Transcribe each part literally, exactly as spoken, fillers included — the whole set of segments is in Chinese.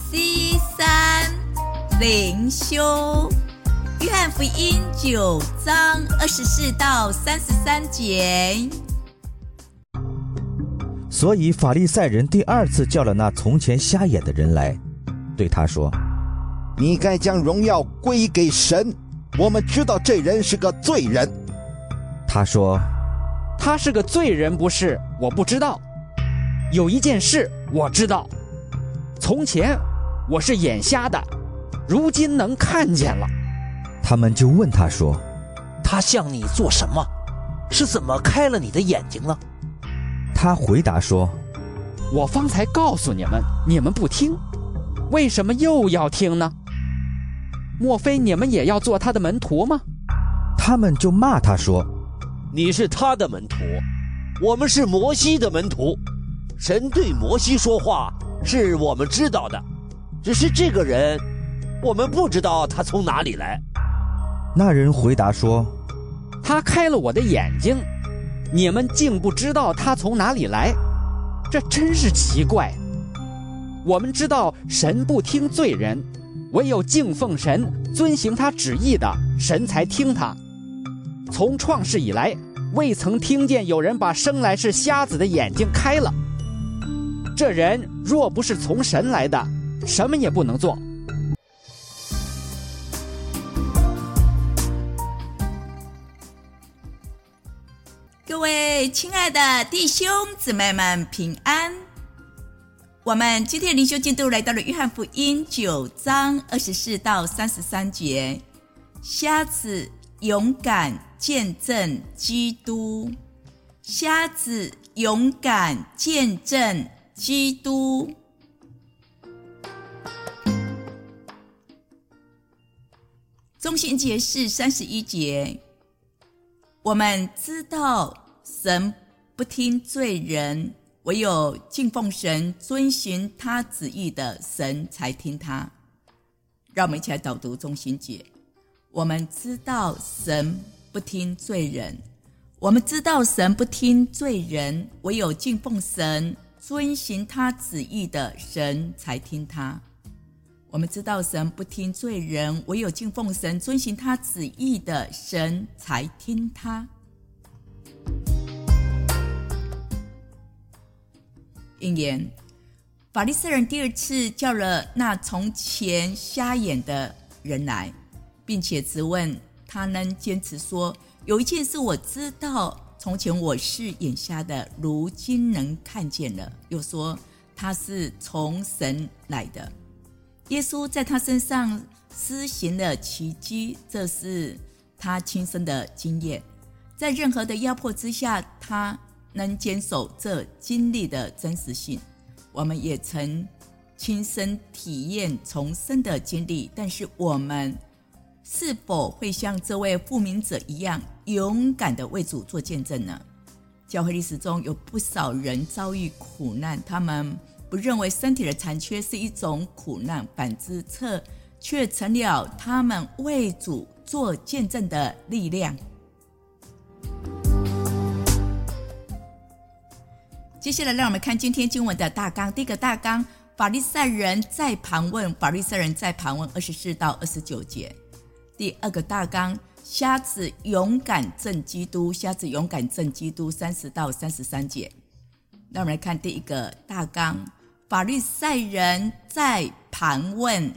C 三灵修，约翰福音九章二十四到三十三节。 所以法利赛人第二次叫了那从前瞎眼的人来，对他说： 你该将荣耀归给神，我们知道这人是个罪人。 他说： 他是个罪人不是，我不知道。有一件事我知道，从前我是眼瞎的，如今能看见了。 他们就问他说： 他向你做什么？是怎么开了你的眼睛呢？ 他回答说： 我方才告诉你们，你们不听，为什么又要听呢？莫非你们也要做他的门徒吗？ 他们就骂他说： 你是他的门徒，我们是摩西的门徒。神对摩西说话是我们知道的，只是这个人我们不知道他从哪里来。 那人回答说： 他开了我的眼睛，你们竟不知道他从哪里来，这真是奇怪。我们知道神不听罪人，唯有敬奉神遵行他旨意的，神才听他。从创世以来，未曾听见有人把生来是瞎子的眼睛开了。这人若不是从神来的，什么也不能做。 各位亲爱的弟兄姊妹们平安。我们今天的灵修进度来到了约翰福音九章二十四到三十三节。瞎子勇敢见证基督，瞎子勇敢见证基督。中心节是三十一节。我们知道神不听罪人，唯有敬奉神遵行他旨意的，神才听他。让我们一起来导读中心节。我们知道神不听罪人，我们知道神不听罪人，唯有敬奉神遵行他旨意的，神才听他。我们知道神不听罪人，唯有敬奉神遵行他旨意的，神才听他。引言：法利赛人第二次叫了那从前瞎眼的人来，并且质问他能坚持说：有一件事我知道，从前我是眼瞎的，如今能看见了。又说他是从神来的。耶稣在他身上施行了奇迹，这是他亲身的经验。在任何的压迫之下，他能坚守这经历的真实性。我们也曾亲身体验重生的经历，但是我们是否会像这位复明者一样勇敢地为主做见证呢？教会历史中有不少人遭遇苦难，他们不认为身体的残缺是一种苦难，反之则却成了他们为主做见证的力量。接下来让我们看今天经文的大纲。第一个大纲，法利赛人在盘问，法利赛人在盘问二十四到二十九节。第二个大纲，瞎子勇敢证基督，瞎子勇敢证基督三十到三十三节。让我们来看第一个大纲，法利赛人在盘问。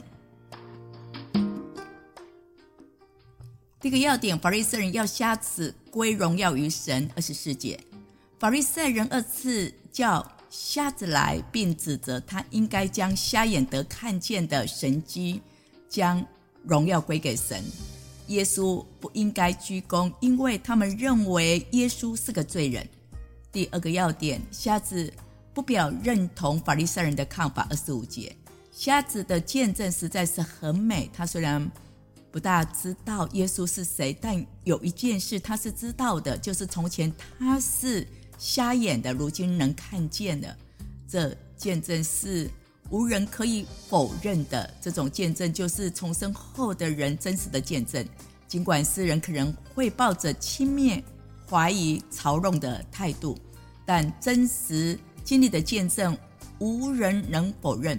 第一个要点，法利赛人要瞎子归荣耀于神二十四节。法利赛人二次叫瞎子来，并指责他应该将瞎眼得看见的神迹将荣耀归给神。耶稣不应该居功，因为他们认为耶稣是个罪人。第二个要点，瞎子不表认同法利赛人的看法二十五节。瞎子的见证实在是很美，他虽然不大知道耶稣是谁，但有一件事他是知道的，就是从前他是瞎眼的，如今能看见了。这见证是无人可以否认的，这种见证就是重生后的人真实的见证。尽管世人可能会抱着轻蔑、怀疑、嘲弄的态度，但真实经历的见证无人能否认。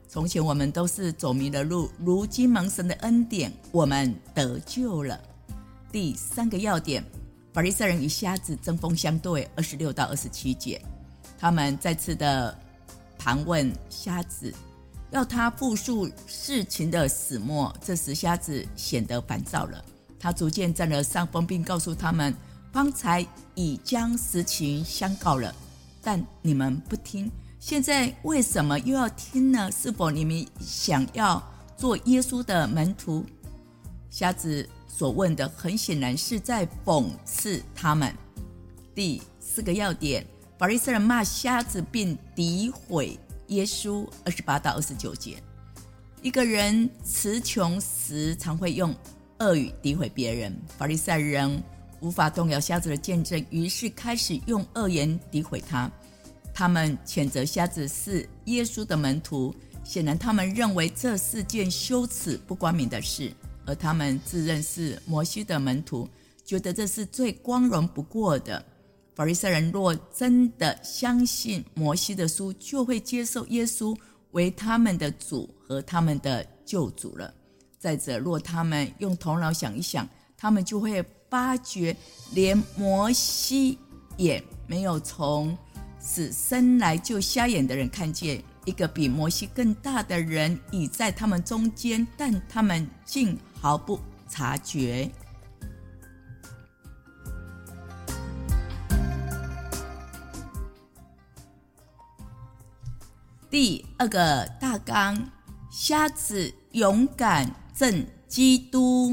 从前我们都是走迷了路，如今蒙神的恩典，我们得救了。第三个要点，法利赛人与瞎子针锋相对，二十六到二十七节，他们再次的盘问瞎子，要他复述事情的始末。这时瞎子显得烦躁了，他逐渐占了上风，并告诉他们，方才已将实情相告了，但你们不听，现在为什么又要听呢？是否你们想要做耶稣的门徒？瞎子所问的很显然是在讽刺他们。第四个要点，法利赛人骂瞎子并诋毁耶稣，二十八到二十九节。一个人词穷时常会用恶语诋毁别人，法利赛人无法动摇瞎子的见证，于是开始用恶言诋毁他。他们谴责瞎子是耶稣的门徒，显然他们认为这是件羞耻不光明的事，而他们自认是摩西的门徒，觉得这是最光荣不过的。法利赛人若真的相信摩西的书，就会接受耶稣为他们的主和他们的救主了。再者，若他们用头脑想一想，他们就会发觉连摩西也没有从死生来就瞎眼的人看见，一个比摩西更大的人已在他们中间，但他们竟毫不察觉。第二个大纲，瞎子勇敢证基督。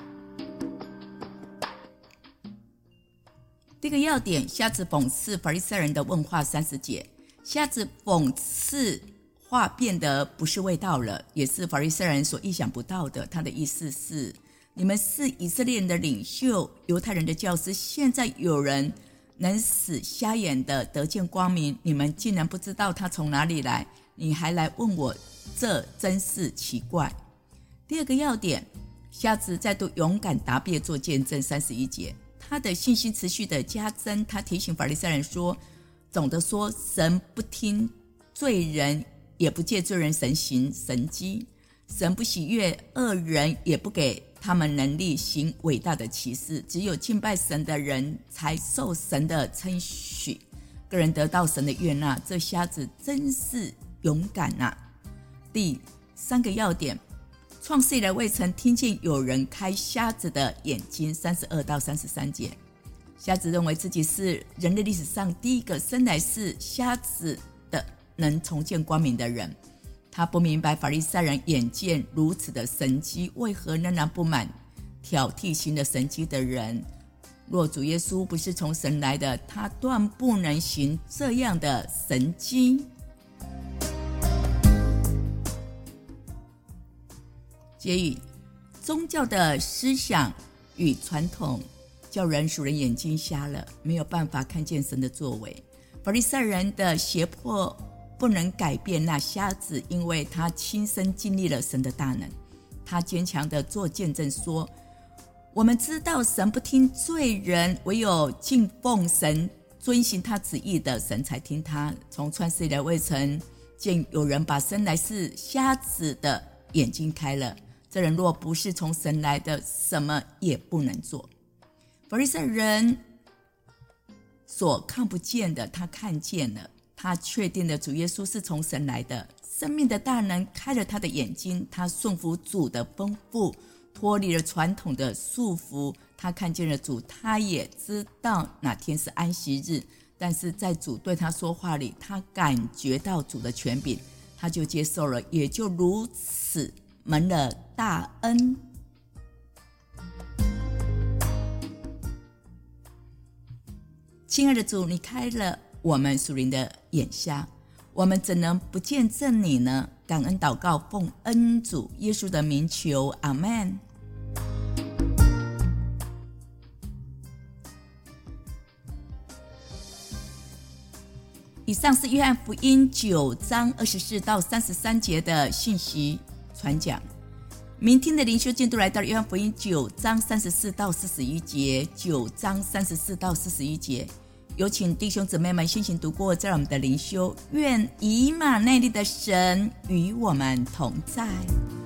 第一个要点，瞎子讽刺法利赛人的问话，三十节。瞎子讽刺话变得不是味道了，也是法利赛人所意想不到的。他的意思是，你们是以色列人的领袖，犹太人的教师，现在有人能使瞎眼的得见光明，你们竟然不知道他从哪里来，你还来问我，这真是奇怪。第二个要点，瞎子再度勇敢答辩做见证，三十一节。他的信心持续的加增，他提醒法利赛人说，总的说，神不听罪人，也不借罪人神行神迹，神不喜悦恶人，也不给他们能力行伟大的奇事，只有敬拜神的人才受神的称许，个人得到神的悦纳。这瞎子真是勇敢啊！第三个要点，创世以来未曾听见有人开瞎子的眼睛，三十二到三十三节。瞎子认为自己是人类历史上第一个生来是瞎子的能重见光明的人。他不明白法利赛人眼见如此的神迹，为何仍然不满挑剔行的神迹的人。若主耶稣不是从神来的，他断不能行这样的神迹。结语，宗教的思想与传统叫人属人眼睛瞎了，没有办法看见神的作为。法利赛人的胁迫不能改变那瞎子，因为他亲身经历了神的大能。他坚强地做见证说，我们知道神不听罪人，唯有敬奉神遵行他旨意的神才听他。从创世以来未曾见有人把生来是瞎子的眼睛开了，这人若不是从神来的，什么也不能做。法利赛人所看不见的他看见了，他确定了主耶稣是从神来的，生命的大能开了他的眼睛，他顺服主的吩咐，脱离了传统的束缚。他看见了主，他也知道哪天是安息日，但是在主对他说话里，他感觉到主的权柄，他就接受了，也就如此蒙了大恩。亲爱的主，你开了我们属灵的眼瞎，我们怎能不见证你呢？感恩祷告，奉恩主耶稣的名求，阿们。以上是约翰福音九章二十四到三十三节的信息传讲。明天的灵修进度来到约翰福音九章三十四到四十一节，九章三十四到四十一节。 有请弟兄姊妹们先行读过，在我们的灵修，愿以马内利的神与我们同在。